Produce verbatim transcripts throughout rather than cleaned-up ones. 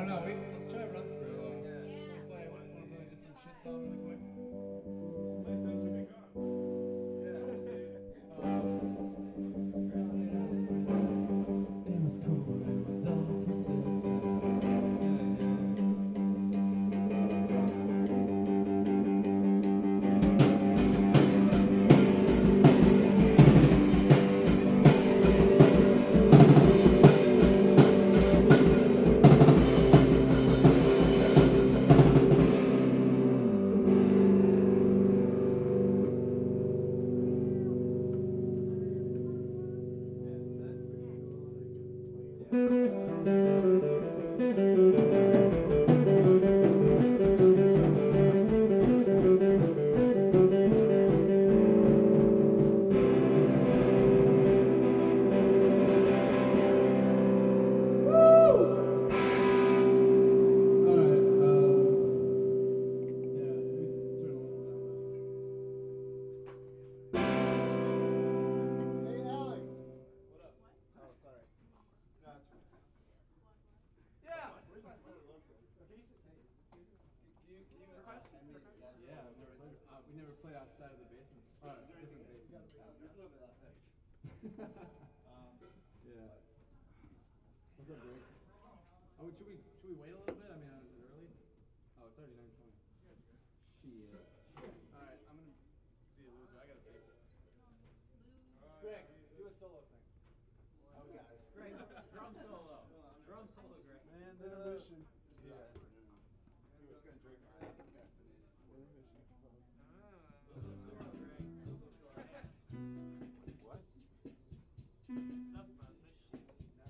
don't know. We, let's try a run through. Uh, yeah. Let's play, want to play just some shit song really quick? It was cool, it was all Oh, should we should we wait a little bit? I mean, is it early? Oh, it's already nine twenty. Shit. All right, I'm gonna be a loser. I gotta pick. Greg, do a solo thing. Oh, God. Greg, drum solo. Drum solo, Greg. Man, the intermission. Yeah. He was gonna drink my caffeinated. Intermission. What? Enough about this shit.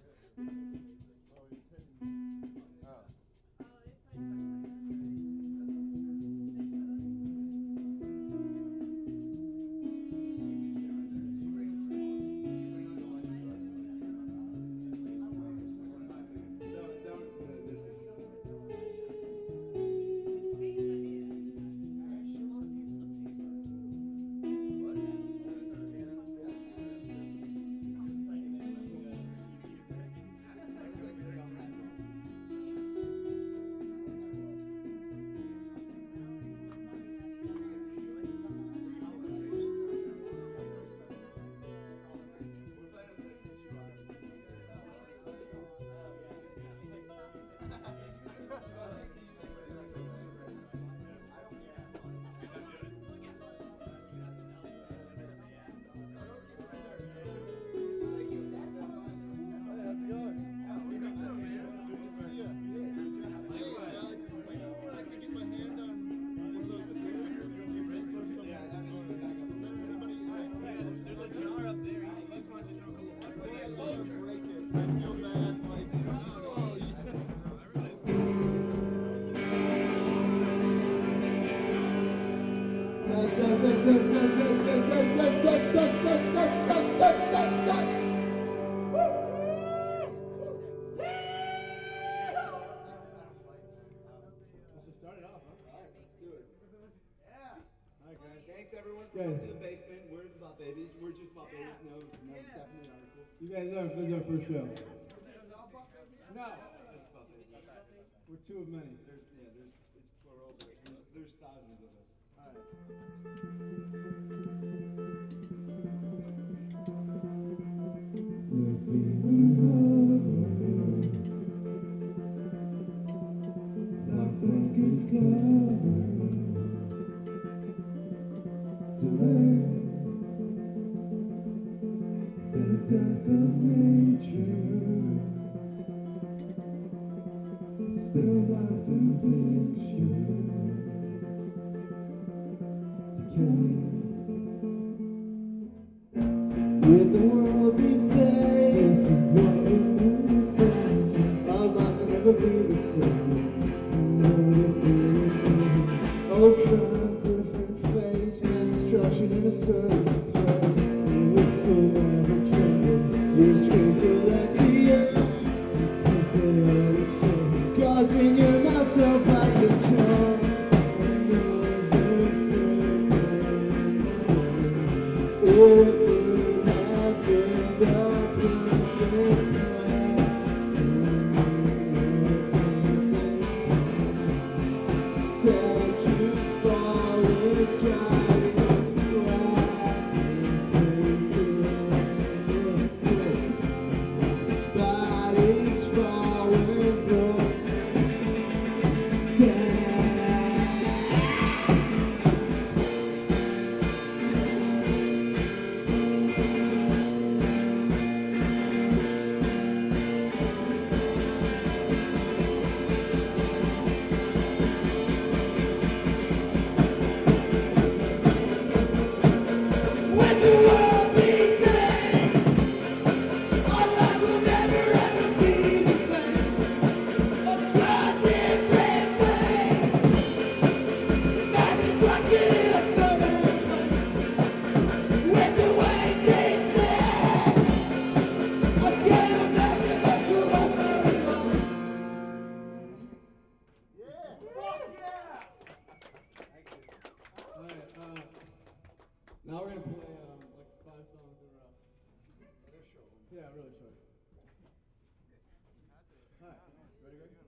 You guys are, this is our first show. No. We're two of many. There's, yeah, there's, it's plural, but there's, there's thousands of us. All right. Black blankets covered to learn the death of nature, still life in picture, decay. or short? Hi. Ready, ready?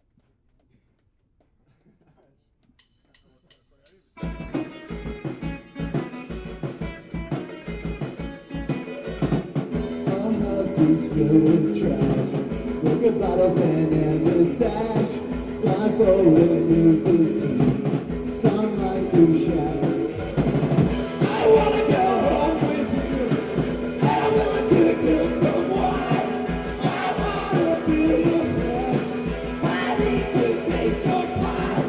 Good trash, broken bottles and endless stash. Blindfolded new pussy, sunlight through shadows. I wanna go home with you, and I wanna do it to someone. I wanna be your friend, I need to take your part.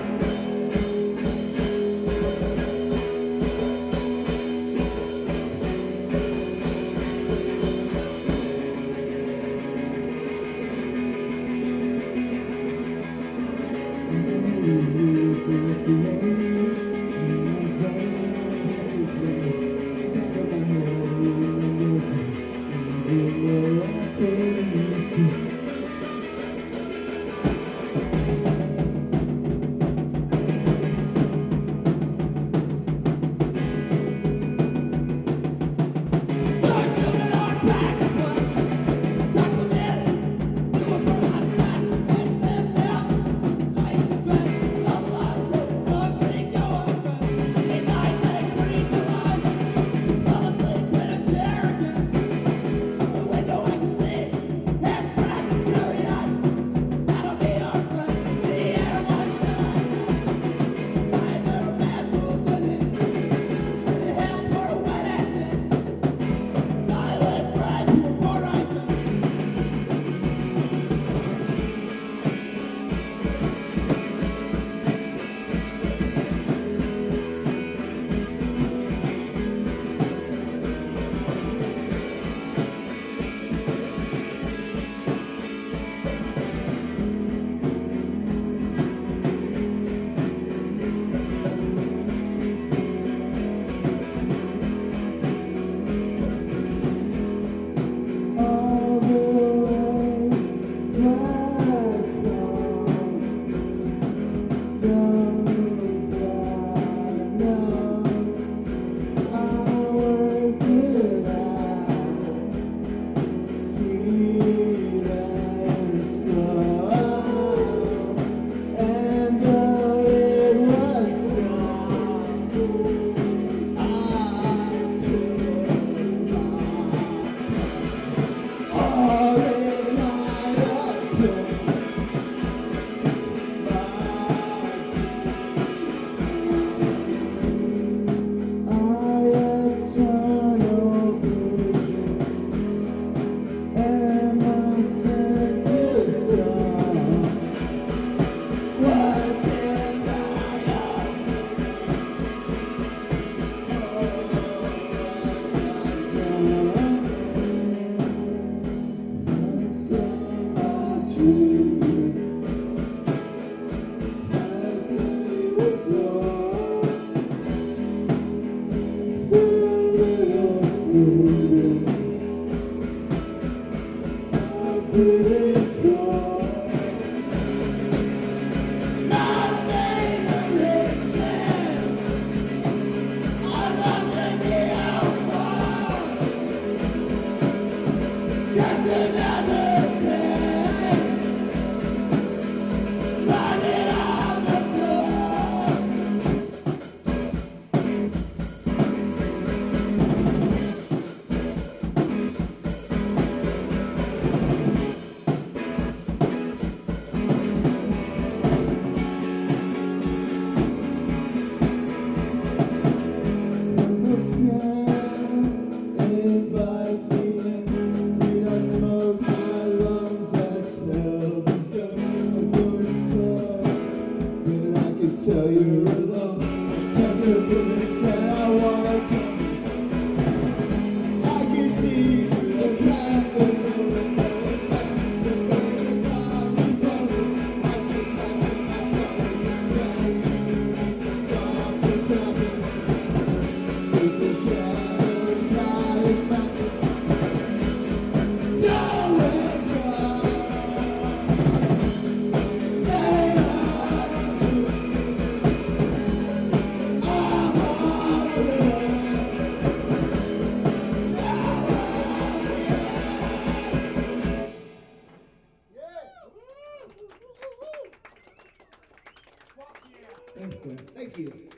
Thanks, guys. Thank you. My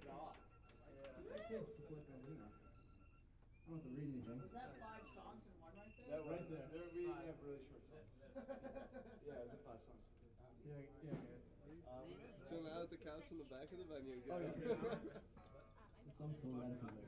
tips is like, you know, I don't have to read anything. Was that five songs in one right there? That right there. They're, we have really short songs. Yeah, is it five songs? Yeah, yeah, guys. Um, Chill out at the couch in the back of the venue, Oh, guys. yeah. The song's called Radical.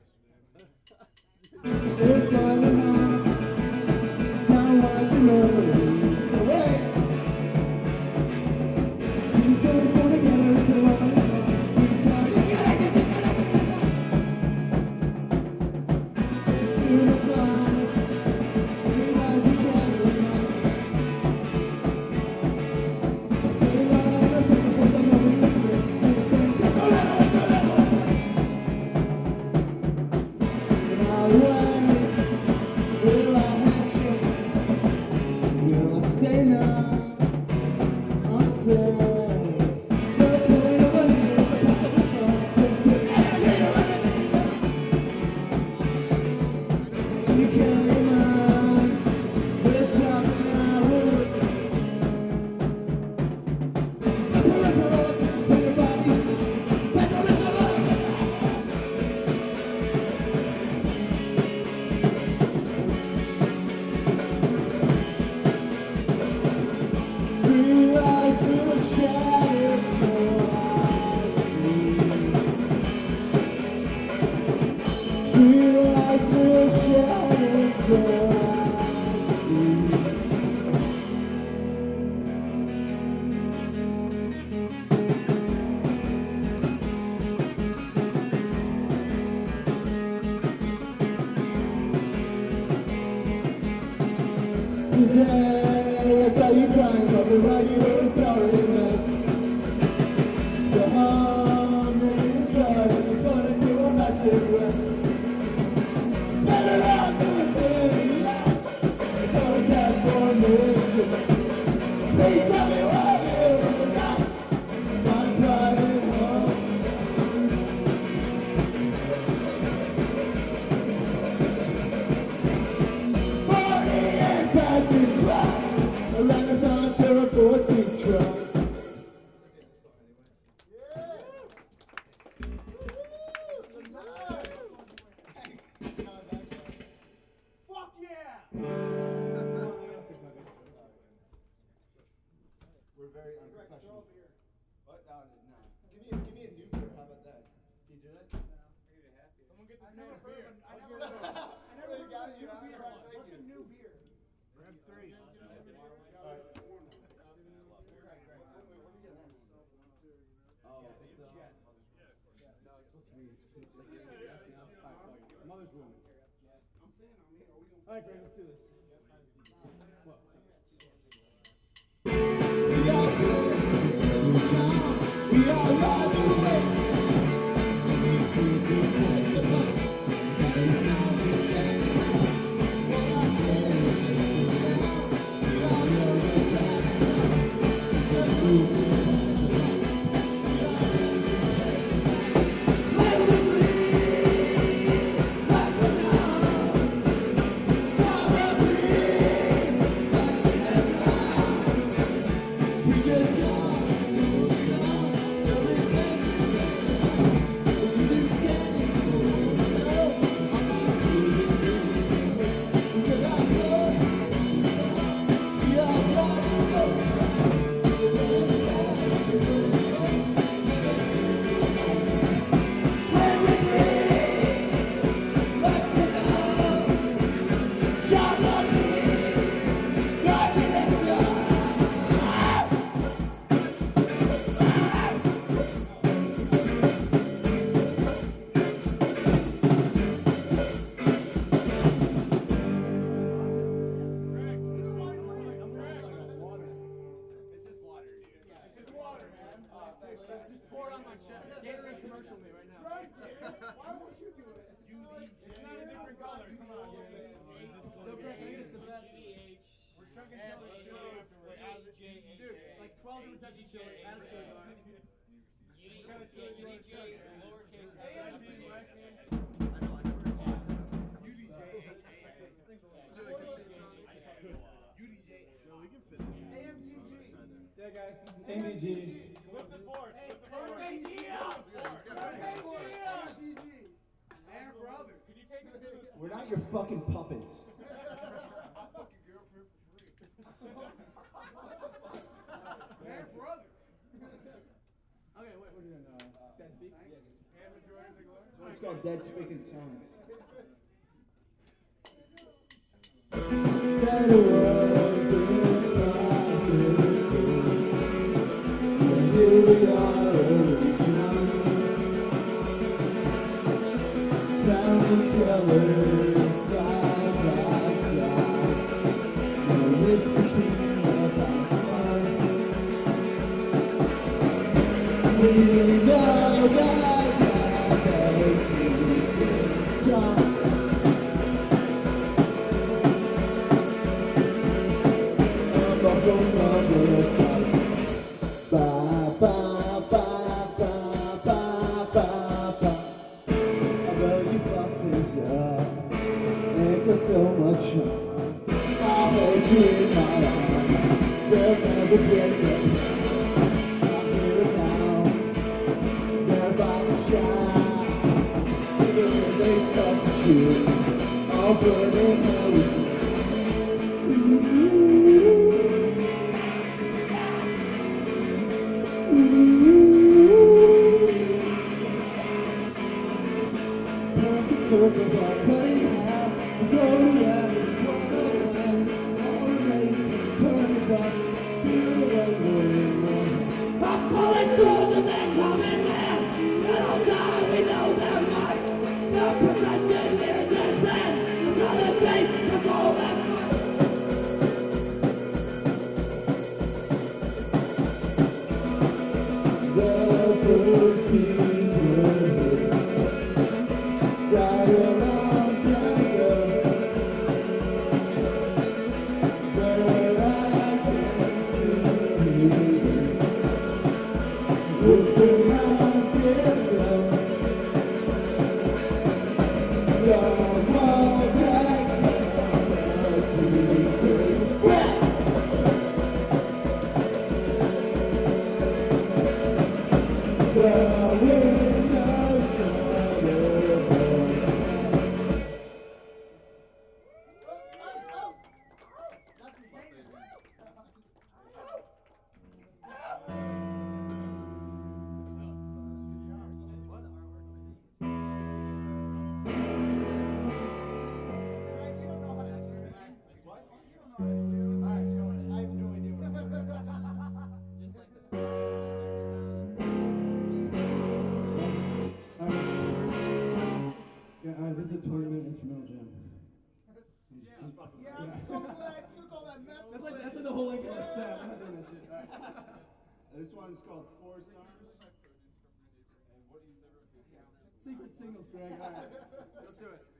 Today, I tell you crying, but the right you were sorry, man. The harm that you started is going to a massive rest. Better off than a thing, it's all that for me. Please tell me why you forgot my private home. Forty years passing by, a Renaissance era for a teacher. Fuck yeah! we're very unprofessional. What? No, no. Give me, a, give me a new beer. How about that? Can you do that? Someone get this I man never a heard beer. of a, I I'll never get heard it. of, I never Well, you heard got of a it, you new asked beer. for it, thank What's a you. new beer? Grab three. Alright. Oh, it's uh. No, it's supposed to be. Yes, now. Alright, fuck it. Mother's woman. I'm saying, I'm here. Are we gonna Alright, Greg, let's do this. What? We are running away. Just pour it on my chest. Gatorade commercial me right now. Right, dude. Why won't you do it? It's not a different color. Come on, man. No, Greg, I need a sip of that. We're chugging chili. Dude, like twelve Kentucky chili. Add a chili on it. What kind of chili do you want to chug? A M G G. Yeah, guys, this is M D G. Hey, Flip the fourth. your fucking puppets. I'll fuck your girlfriend for free. And for others. Okay, wait, we're doing uh, Dead Speak? And majority of the glory. It's called Dead Speaking Songs. So much fun. I'll hold you in my arms. They'll never break it. I'm here now. They're about to shine. Even when they start to shoot, I'll burn in hell with you. Perfect circles are cutting out. Slowly out of the corner lens, all the races turn to dust. Feel the rain rolling on. I'm pulling soldiers and coming men. They don't die, we know that much. The procession is this end. The southern base, that's all that's much. The first people died a long time ago. This is a twenty minute instrumental jam. Yeah, I'm so glad I took all that mess. That's like, that's like the whole length of the set. I'm not doing that shit. All right. This one's called Four Stars. Secret singles, Greg. All right. Let's do it.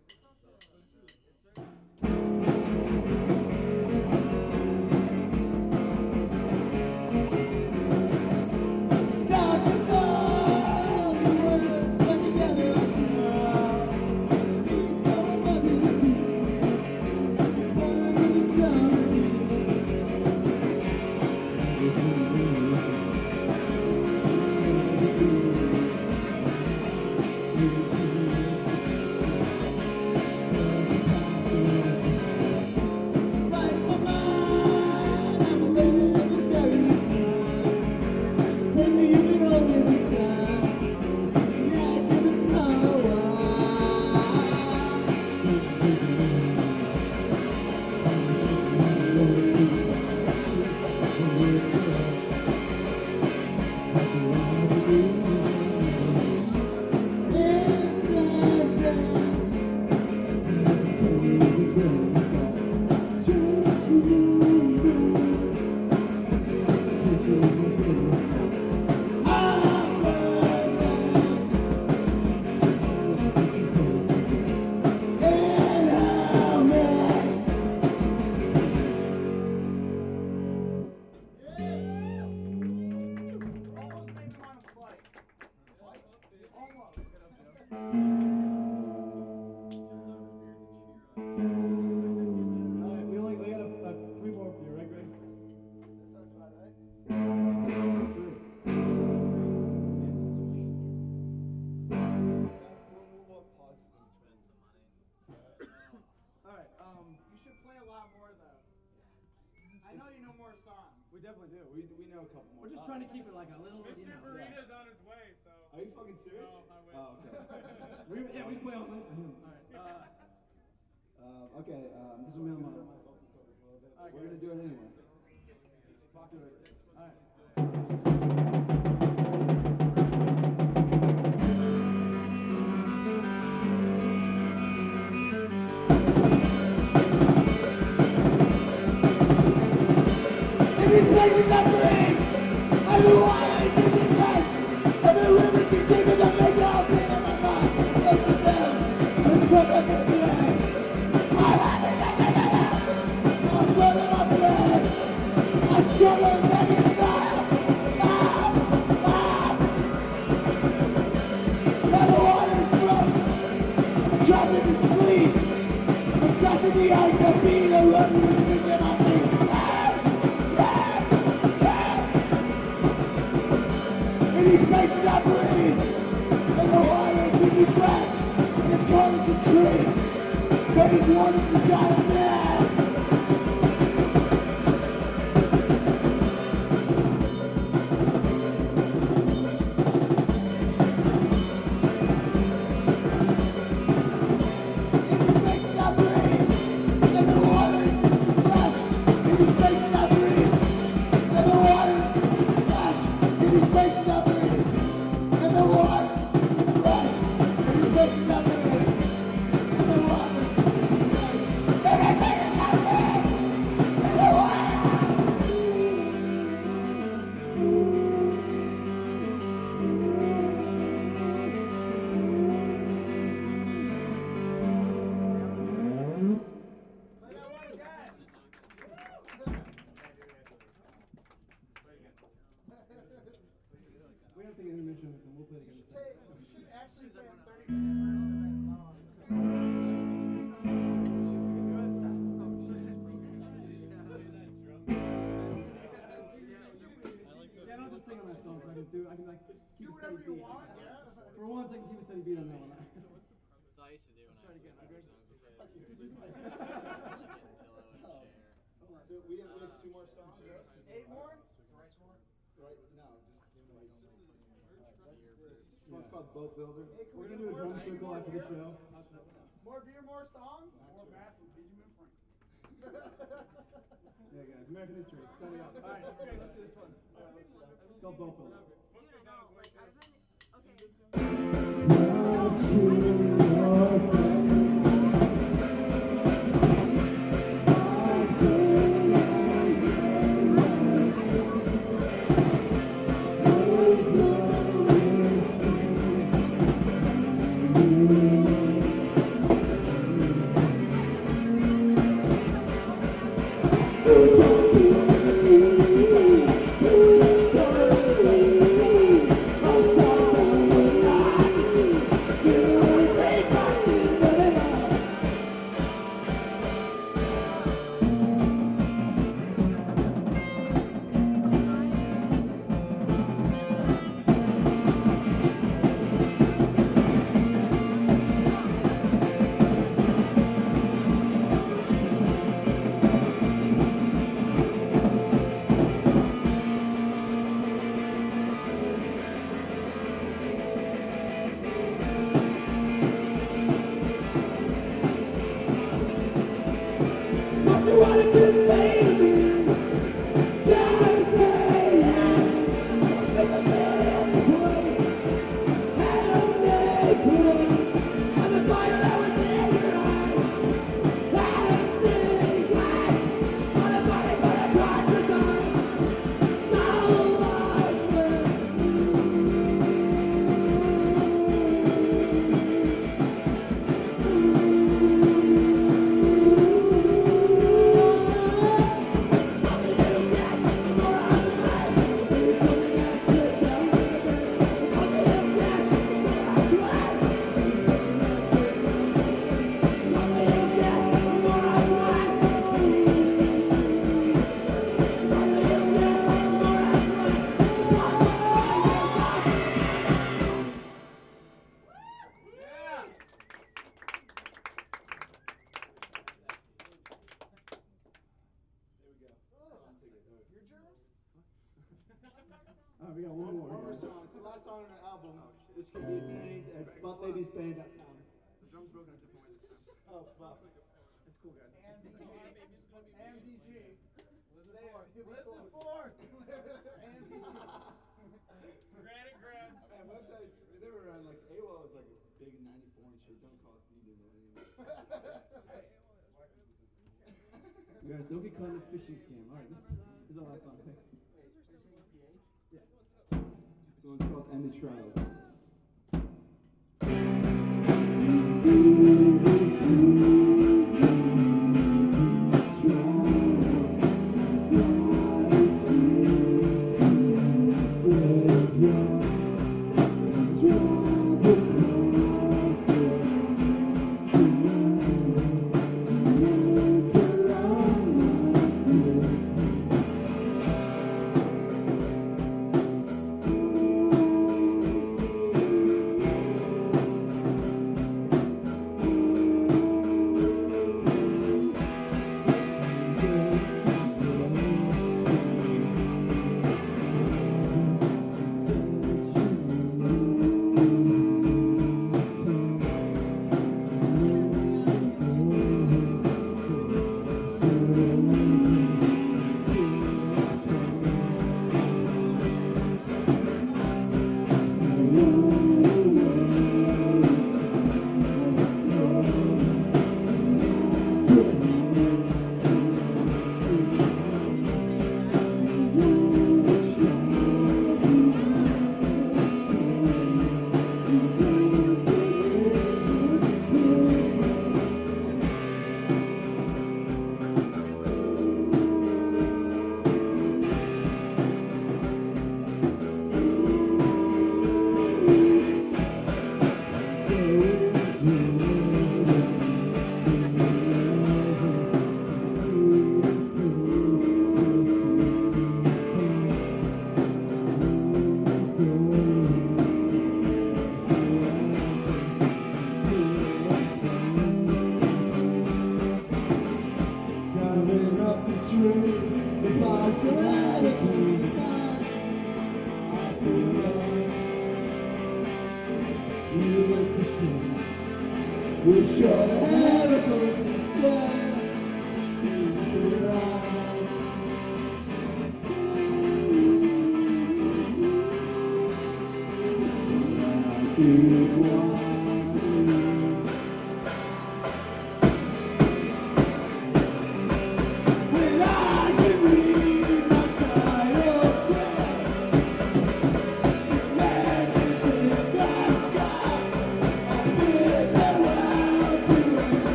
I know you know more songs. We definitely do. We, we know a couple more. We're just trying to keep it like a little. Mister You know, Burrito's on his way, so. Are you fucking serious? No, I wish. Oh, okay. we, yeah, we play all night for him. All right. Uh, Uh, okay, um, this This is will be my on my- We're gonna do it anyway. Fuck it. All right. These places I bring, every water is in the best, every river she digging up the ground, in my mind, it's the best, it's put up in the end. I have it, I have it, I'm putting up the end, I'm struggling, begging to die, ah, ah. Now the water is broken, I'm trapped in the sleep, I'm trapped in the ice, I'm being a runner, and thinking on me, ah. In these places I breathe, and the water is in me breath, and the colors of trees, taking waters inside of me. We have to get intermission, and we'll play it again. Hey, we should actually play a thirty minute version of that song. Yeah, I don't have to sing on that song, so I can do. I can like keep Do a whatever steady you beat. want, yeah. For once, I can keep a steady beat on that one. That's all I used to do when I was again, in okay? songs as a kid. Fuck you. Just like get a pillow and a chair. So we have, we have two more songs, right? Eight more? Right, no, just give me like. This one's called Boat Builder. Hey, can We're we gonna do get a more drum beer, circle more after the beer? show. More beer, more songs? More math with Benjamin Franklin. Yeah, guys, American history. Starting up. All right, okay, let's do this one. It's called Boat Builder. Dude, I know. Like, I've been. Okay. Yeah. Alright, we got one One, more. one more song. It's the last song on our album, which can be attained at butt babies band dot com. The drum's broken a different way this time. Oh, fuck. It's cool, guys. M D G. M D G. Say it. Live the fourth. M D G. Granite grab. Man, websites, they were around like A O L was like big in ninety-four and shit. Don't call us needed anymore. You guys don't get caught in a phishing scam. Alright, this, this is the last song. Pick. Yeah. So it's called End of Trials. Coming up the tree, the box of everything you find. I feel love. You look the same. We're sure to have it goes instead. Into your eyes. I keep watching.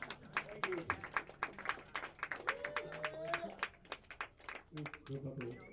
Let's go, Papa.